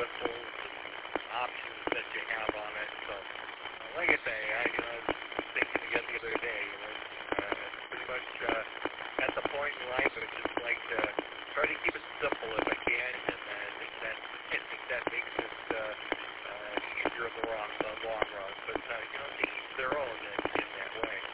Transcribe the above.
whistles, options that you have on it. So, like I say, I was thinking again the other day, pretty much at the point in life I just like to try to keep it simple if I can, and I think that makes it easier in the long run. But to each their own in that way.